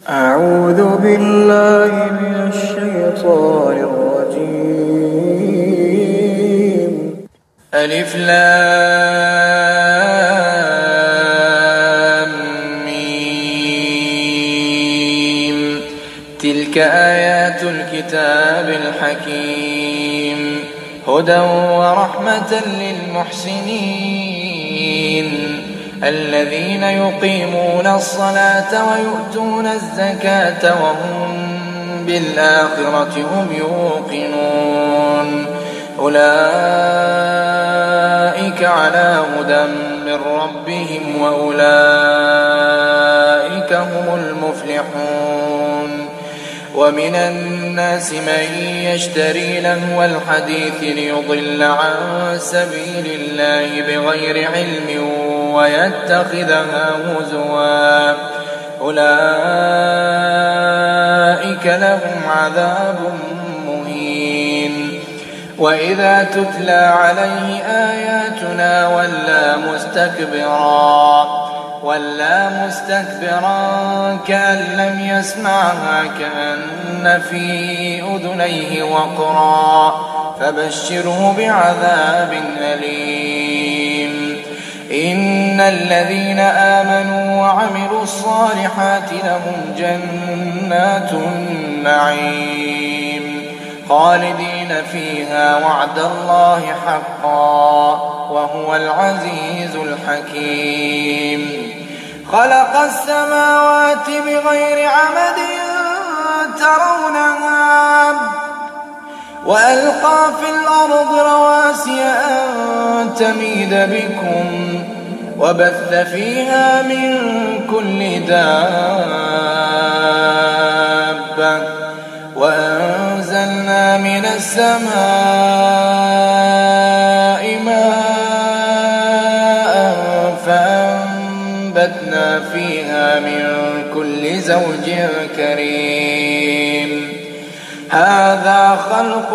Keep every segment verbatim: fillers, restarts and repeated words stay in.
أعوذ بالله من الشيطان الرجيم. ألف لام ميم. تلك آيات الكتاب الحكيم هدى ورحمة للمحسنين الذين يقيمون الصلاة ويؤتون الزكاة وهم بالآخرة هم يوقنون أولئك على هدى من ربهم وأولئك هم المفلحون. ومن الناس من يشتري لهو الحديث ليضل عن سبيل الله بغير علم ويتخذها هزوا أولئك لهم عذاب مهين. وإذا تتلى عليه آياتنا ولى مستكبرا ولا مستكبرا كأن لم يسمعها كأن في أذنيه وقرا فبشره بعذاب أليم. إن الذين آمنوا وعملوا الصالحات لهم جنات النعيم خالدين فيها وعد الله حقا وهو العزيز الحكيم. خلق السماوات بغير عمد ترونها وألقى في الأرض رواسي أن تميد بكم وبث فيها من كل دابة وأنزلنا من السماء ماء فأنبتنا فيها من كل زوج كريم. هذا خلق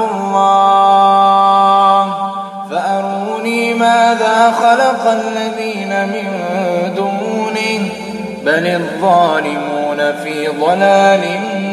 الله فأروني ماذا خلق الذين من دونه بل الظالمون في ضلال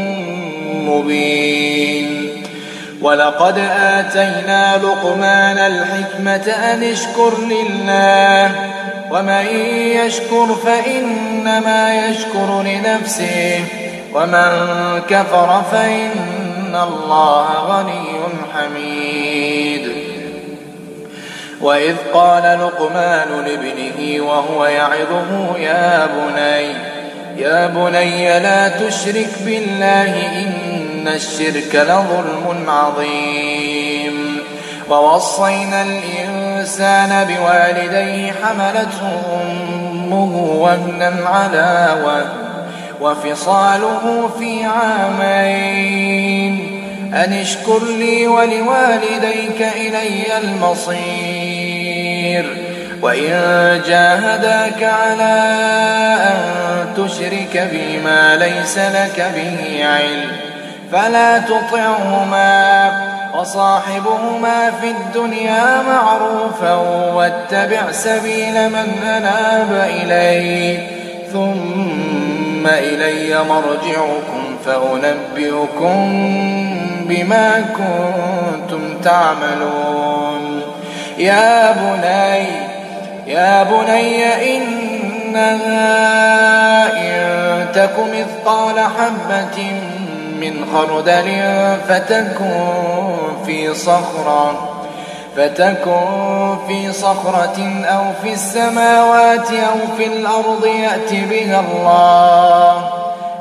مبين. ولقد آتينا لقمان الحكمة أن اشكر لله ومن يشكر فإنما يشكر لنفسه ومن كفر فإن الله غني حميد. وإذ قال لقمان لابنه وهو يعظه يا بني يا بني لا تشرك بالله إن الشرك لظلم عظيم. ووصينا الإنسان بوالديه حملته أمه وهنا على وهن وفصاله في عامين أن اشكر لي ولوالديك إلي المصير. وإن جاهداك على أن تشرك بي ما ليس لك به علم فلا تطعهما وصاحبهما في الدنيا معروفا واتبع سبيل من أناب إلي ثم إلي مرجعكم فأنبئكم بما كنتم تعملون. يا بني يا بني إنها إن تك مثقال حبة من خردل فتكن في صخرة فتكن في صخرة أو في السماوات أو في الأرض يأت بها الله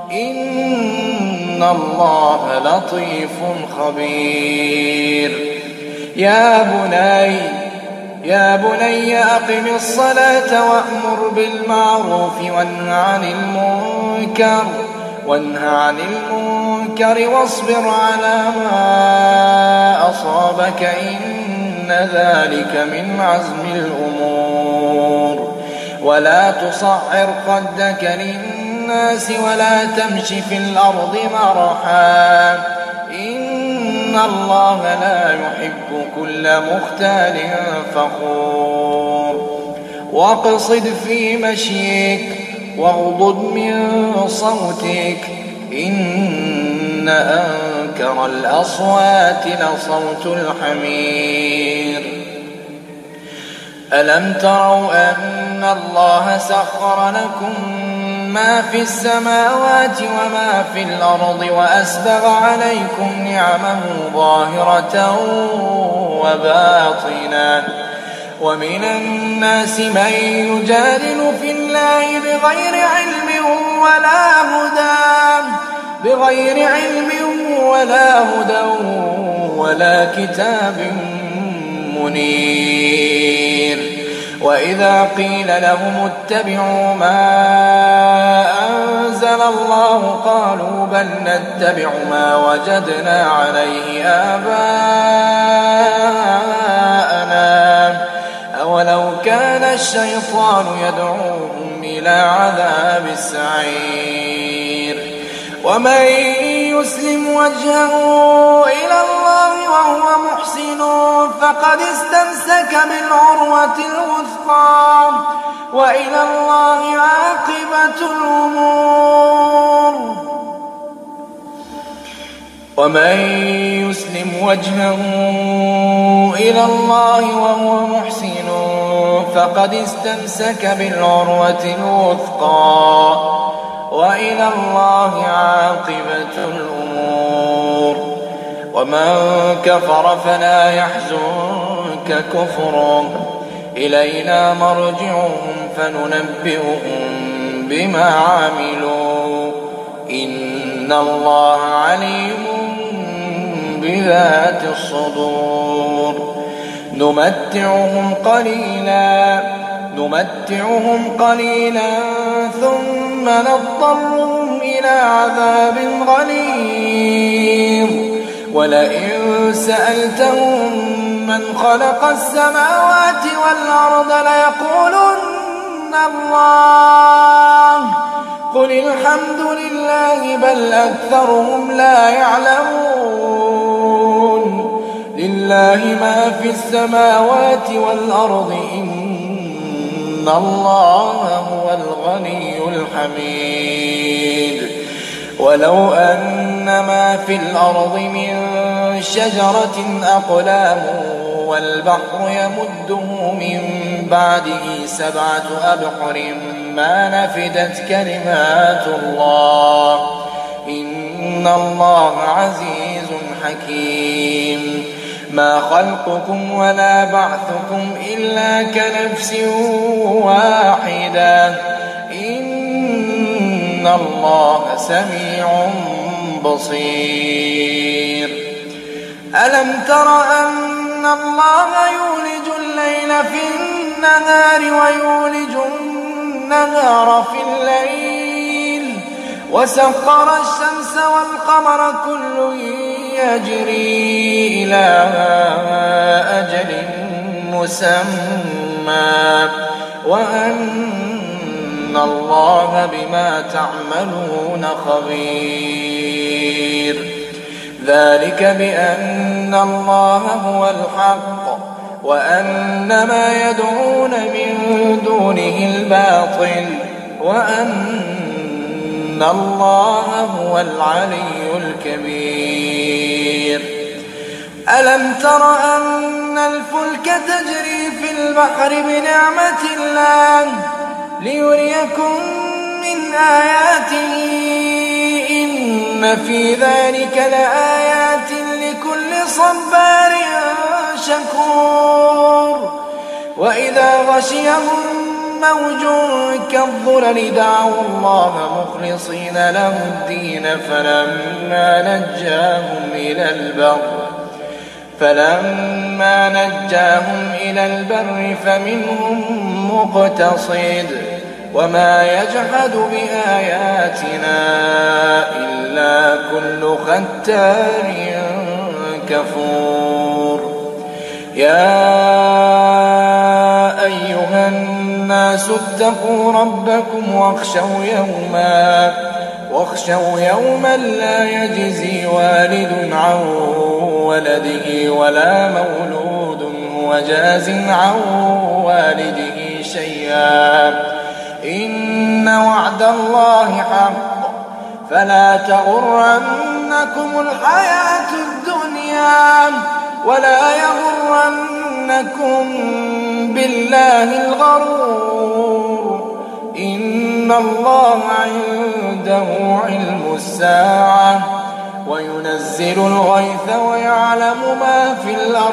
إن الله لطيف خبير. يا بني يا بني أقم الصلاة وأمر بالمعروف وانه عن المنكر وانه عن المنكر واصبر على ما أصابك إن ذلك من عزم الأمور. ولا تصعر خدك للناس ولا تمش في الأرض مرحا إن الله لا يحب كل مختال فخور. واقصد في مشيك واغضض من صوتك إن أنكر الأصوات لصوت الحمير. ألم تروا أن الله سخر لكم ما في السماوات وما في الأرض وأسبغ عليكم نعمه ظاهرة وباطنة ومن الناس من يجادل في الله بغير علم ولا هدى بغير علم ولا هدى ولا كتاب منير. وإذا قيل لهم اتبعوا ما أنزل الله قالوا بل نتبع ما وجدنا عليه آباءنا أولو كان الشيطان يدعوهم إلى عذاب السعير. ومن يسلم وجهه إلى الله وهو محسن فقد استمسك بالعروة الوثقى وإلى الله عاقبة الأمور. ومن يسلم وجهه إلى الله وهو محسن فقد استمسك بالعروة الوثقى وإلى الله عاقبة الأمور. ومن كفر فلا يحزنك كفرهم إلينا مرجعهم فننبئهم بما عملوا إن الله عليم بذات الصدور. نمتعهم قليلا نمتعهم قليلا ثم نضطرهم إلى عذاب غليظ. ولئن سألتهم من خلق السماوات والأرض ليقولن الله قل الحمد لله بل أكثرهم لا يعلمون. لله ما في السماوات والأرض إن الله هو الغني الحميد. ولو أن ما في الأرض من شجرة أقلام والبحر يمده من بعده سبعة أبحر ما نفدت كلمات الله إن الله عزيز حكيم. ما خلقكم ولا بعثكم إلا كنفس واحدة إن الله سميع بصير. ألم تر أن الله يولج الليل في النهار ويولج النهار في الليل وسخر الشمس والقمر كل يجري إلى أجل مسمى وأن الله بما تعملون خبير. ذلك بأن الله هو الحق وأن ما يدعون من دونه الباطل وأن الله هو العلي الكبير. ألم تر أن الفلك تجري في البحر بنعمة الله ليريكم من آياته إن في ذلك لآيات لكل صبار شكور. وإذا غشيهم موج كالظلل دعوا الله مخلصين له الدين فلما نجاهم إلى البر فلما نجاهم إلى البر فمنهم مقتصد وما يجحد بآياتنا إلا كل ختار كفور. يا أيها الناس اتقوا ربكم واخشوا يوما واخشوا يوما لا يجزي والد عن ولده ولا مولود هو جاز عن والده شيئا إن وعد الله حق فلا تغرنكم الحياة الدنيا ولا يغرنكم بالله الغرور. إن الله عنده علم الساعة وينزل الغيث ويعلم ما في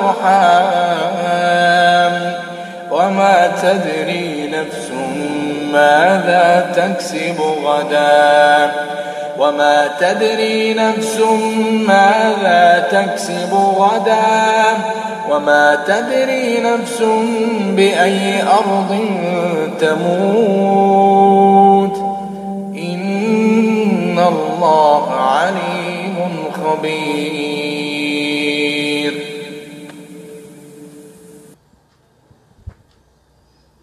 الأرحام وما تدري نفس ماذا تكسب غدا وما تدري نفس ماذا تكسب غدا وما تدري نفس بأي أرض تموت.